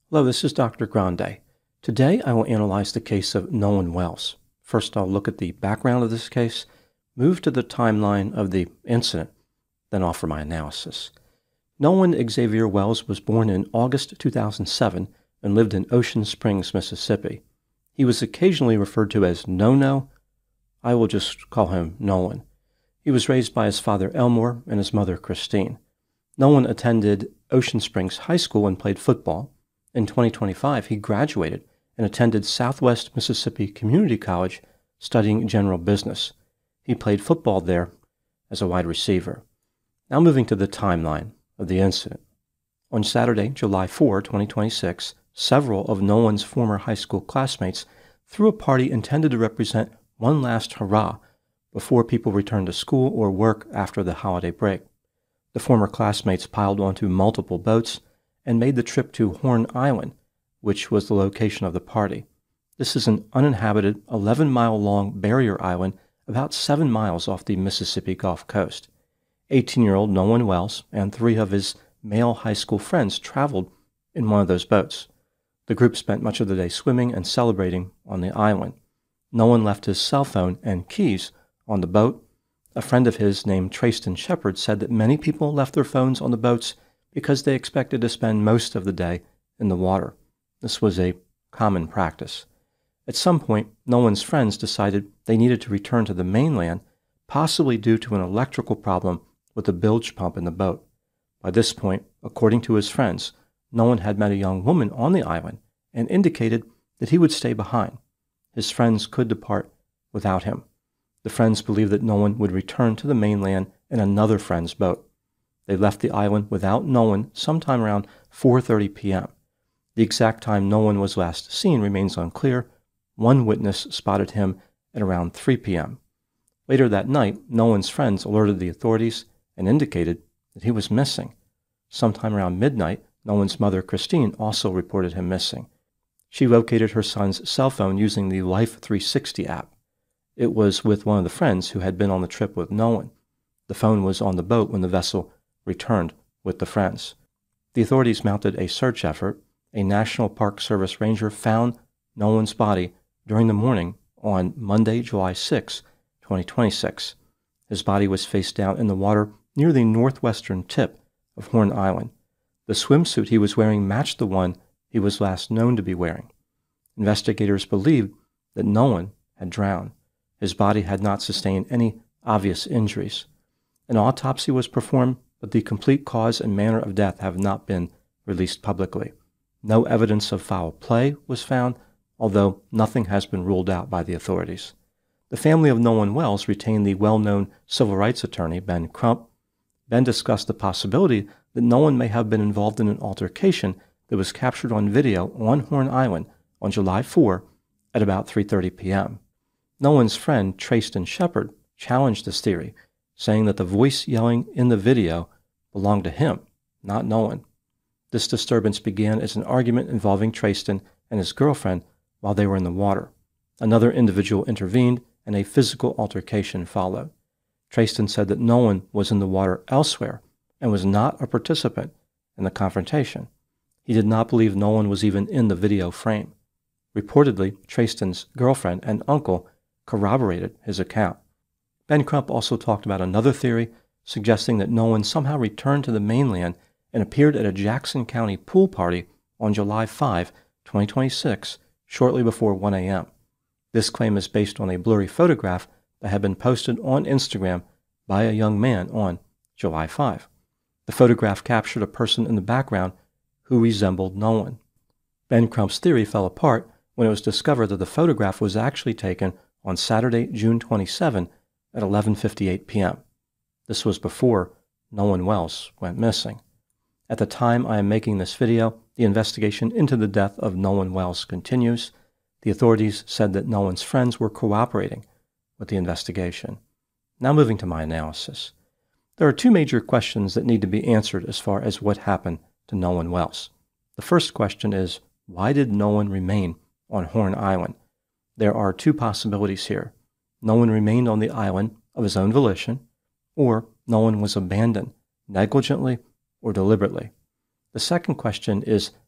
Hello, this is Dr. Grande. Today I will analyze the case of Nolan Wells. First, I'll look at the background of this case, move to the timeline of the incident, then offer my analysis. Nolan Xavier Wells was born in August 2007 and lived in Ocean Springs, Mississippi. He was occasionally referred to as No-No. I will just call him Nolan. He was raised by his father Elmore and his mother Christine. Nolan attended Ocean Springs High School and played football. In 2025, he graduated and attended Southwest Mississippi Community College studying general business. He played football there as a wide receiver. Now moving to the timeline of the incident. On Saturday, July 4, 2026, several of Nolan's former high school classmates threw a party intended to represent one last hurrah before people returned to school or work after the holiday break. The former classmates piled onto multiple boats and made the trip to Horn Island, which was the location of the party. This is an uninhabited 11-mile-long barrier island about 7 miles off the Mississippi Gulf Coast. 18-year-old Nolan Wells and 3 of his male high school friends traveled in one of those boats. The group spent much of the day swimming and celebrating on the island. Nolan left his cell phone and keys on the boat. A friend of his named Trayston Shepard said that many people left their phones on the boats because they expected to spend most of the day in the water. This was a common practice. At some point, Nolan's friends decided they needed to return to the mainland, possibly due to an electrical problem with the bilge pump in the boat. By this point, according to his friends, Nolan had met a young woman on the island and indicated that he would stay behind. His friends could depart without him. The friends believed that Nolan would return to the mainland in another friend's boat. They left the island without Nolan sometime around 4:30 p.m. The exact time Nolan was last seen remains unclear. One witness spotted him at around 3 p.m. Later that night, Nolan's friends alerted the authorities and indicated that he was missing. Sometime around midnight, Nolan's mother, Christine, also reported him missing. She located her son's cell phone using the Life 360 app. It was with one of the friends who had been on the trip with Nolan. The phone was on the boat when the vessel returned with the friends. The authorities mounted a search effort. A National Park Service ranger found Nolan's body during the morning on Monday, July 6, 2026. His body was face down in the water near the northwestern tip of Horn Island. The swimsuit he was wearing matched the one he was last known to be wearing. Investigators believed that Nolan had drowned. His body had not sustained any obvious injuries. An autopsy was performed, but the complete cause and manner of death have not been released publicly. No evidence of foul play was found, although nothing has been ruled out by the authorities. The family of Nolan Wells retained the well-known civil rights attorney, Ben Crump. Ben discussed the possibility that Nolan may have been involved in an altercation that was captured on video on Horn Island on July 4 at about 3:30 p.m. Nolan's friend, Trayston Shepard, challenged this theory, saying that the voice yelling in the video belonged to him, not Nolan. This disturbance began as an argument involving Trayston and his girlfriend while they were in the water. Another individual intervened, and a physical altercation followed. Trayston said that Nolan was in the water elsewhere and was not a participant in the confrontation. He did not believe Nolan was even in the video frame. Reportedly, Trayston's girlfriend and uncle corroborated his account. Ben Crump also talked about another theory, suggesting that Nolan somehow returned to the mainland and appeared at a Jackson County pool party on July 5, 2026, shortly before 1 a.m. This claim is based on a blurry photograph that had been posted on Instagram by a young man on July 5. The photograph captured a person in the background who resembled Nolan. Ben Crump's theory fell apart when it was discovered that the photograph was actually taken on Saturday, June 27 at 11:58 p.m. This was before Nolan Wells went missing. At the time I am making this video, the investigation into the death of Nolan Wells continues. The authorities said that Nolan's friends were cooperating with the investigation. Now moving to my analysis. There are 2 major questions that need to be answered as far as what happened to Nolan Wells. The first question is, why did Nolan remain on Horn Island? There are 2 possibilities here. Nolan remained on the island of his own volition, or Nolan was abandoned negligently or deliberately. The second question is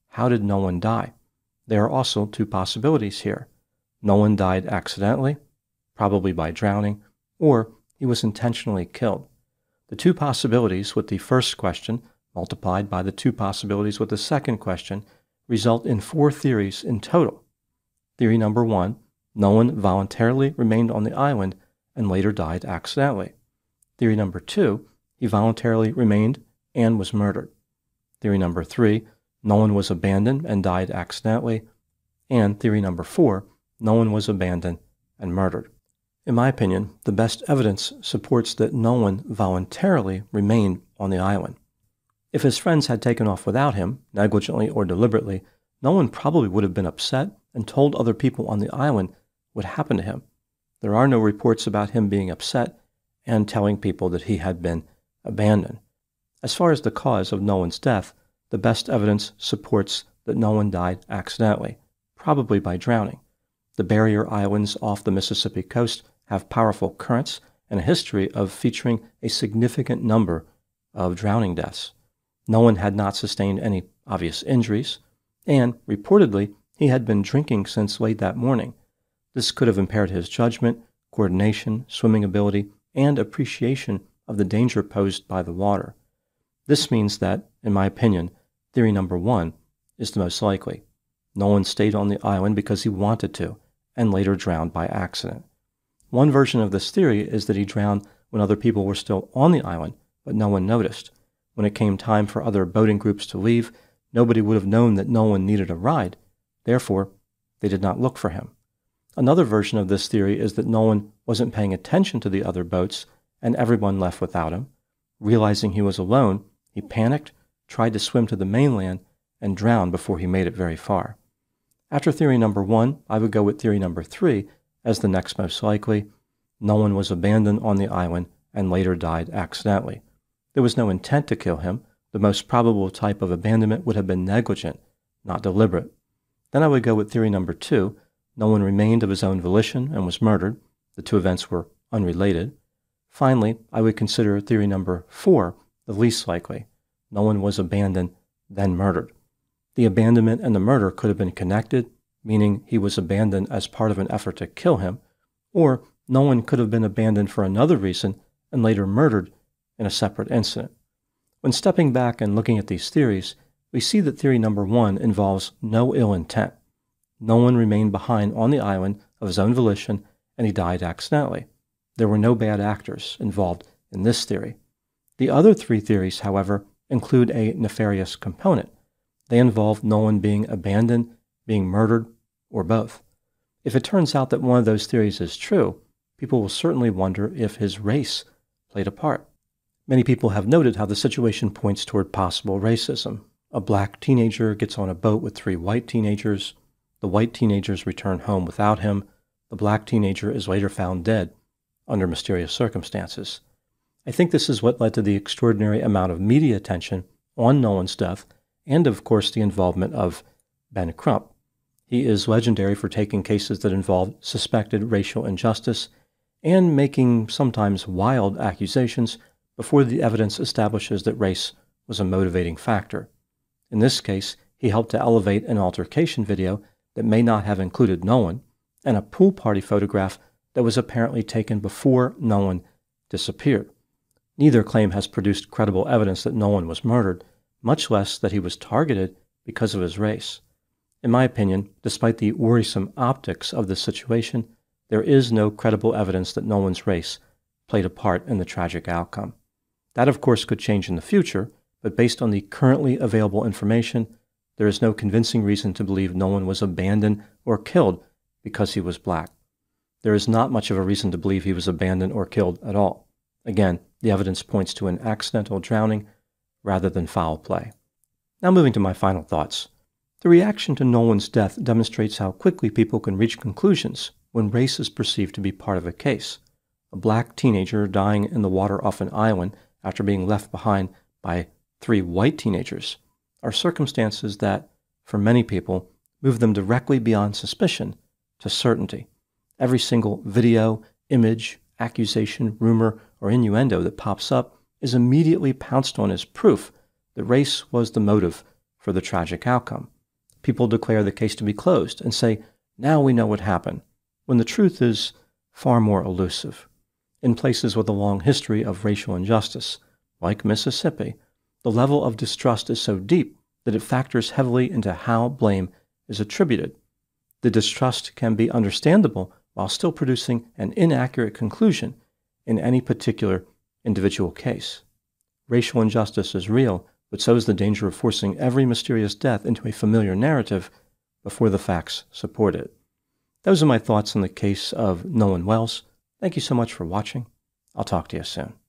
how did Nolan die? There are also two possibilities here. Nolan died accidentally, probably by drowning, or he was intentionally killed. The two possibilities with the first question multiplied by the two possibilities with the second question result in 4 theories in total. Theory number 1, Nolan voluntarily remained on the island and later died accidentally. Theory number 2, he voluntarily remained and was murdered. Theory number 3, Nolan was abandoned and died accidentally. And theory number 4, Nolan was abandoned and murdered. In my opinion, the best evidence supports that Nolan voluntarily remained on the island. If his friends had taken off without him, negligently or deliberately, Nolan probably would have been upset and told other people on the island what happened to him. There are no reports about him being upset and telling people that he had been abandoned. As far as the cause of Nolan's death, the best evidence supports that Nolan died accidentally, probably by drowning. The barrier islands off the Mississippi coast have powerful currents and a history of featuring a significant number of drowning deaths. Nolan had not sustained any obvious injuries, and reportedly, he had been drinking since late that morning. This could have impaired his judgment, coordination, swimming ability, and appreciation of the danger posed by the water. This means that, in my opinion, theory number 1 is the most likely. Nolan stayed on the island because he wanted to, and later drowned by accident. One version of this theory is that he drowned when other people were still on the island, but no one noticed. When it came time for other boating groups to leave, nobody would have known that Nolan needed a ride. Therefore, they did not look for him. Another version of this theory is that Nolan wasn't paying attention to the other boats, and everyone left without him. Realizing he was alone, he panicked, tried to swim to the mainland, and drowned before he made it very far. After theory number 1, I would go with theory number 3 as the next most likely. Nolan was abandoned on the island and later died accidentally. There was no intent to kill him. The most probable type of abandonment would have been negligent, not deliberate. Then I would go with theory number 2. Nolan remained of his own volition and was murdered. The two events were unrelated. Finally, I would consider theory number 4 the least likely. Nolan was abandoned, then murdered. The abandonment and the murder could have been connected, meaning he was abandoned as part of an effort to kill him, or Nolan could have been abandoned for another reason and later murdered in a separate incident. When stepping back and looking at these theories, we see that theory number 1 involves no ill intent. Nolan remained behind on the island of his own volition, and he died accidentally. There were no bad actors involved in this theory. The other 3 theories, however, include a nefarious component. They involve Nolan being abandoned, being murdered, or both. If it turns out that one of those theories is true, people will certainly wonder if his race played a part. Many people have noted how the situation points toward possible racism. A black teenager gets on a boat with 3 white teenagers. The white teenagers return home without him. The black teenager is later found dead under mysterious circumstances. I think this is what led to the extraordinary amount of media attention on Nolan's death and, of course, the involvement of Ben Crump. He is legendary for taking cases that involved suspected racial injustice and making sometimes wild accusations before the evidence establishes that race was a motivating factor. In this case, he helped to elevate an altercation video that may not have included Nolan and a pool party photograph that was apparently taken before Nolan disappeared. Neither claim has produced credible evidence that Nolan was murdered, much less that he was targeted because of his race. In my opinion, despite the worrisome optics of this situation, there is no credible evidence that Nolan's race played a part in the tragic outcome. That, of course, could change in the future, but based on the currently available information, there is no convincing reason to believe Nolan was abandoned or killed because he was black. There is not much of a reason to believe he was abandoned or killed at all. Again, the evidence points to an accidental drowning rather than foul play. Now moving to my final thoughts. The reaction to Nolan's death demonstrates how quickly people can reach conclusions when race is perceived to be part of a case. A black teenager dying in the water off an island after being left behind by 3 white teenagers are circumstances that, for many people, move them directly beyond suspicion to certainty. Every single video, image, accusation, rumor, or innuendo that pops up is immediately pounced on as proof that race was the motive for the tragic outcome. People declare the case to be closed and say, now we know what happened, when the truth is far more elusive. In places with a long history of racial injustice, like Mississippi, the level of distrust is so deep that it factors heavily into how blame is attributed. The distrust can be understandable while still producing an inaccurate conclusion in any particular individual case. Racial injustice is real, but so is the danger of forcing every mysterious death into a familiar narrative before the facts support it. Those are my thoughts on the case of Nolan Wells. Thank you so much for watching. I'll talk to you soon.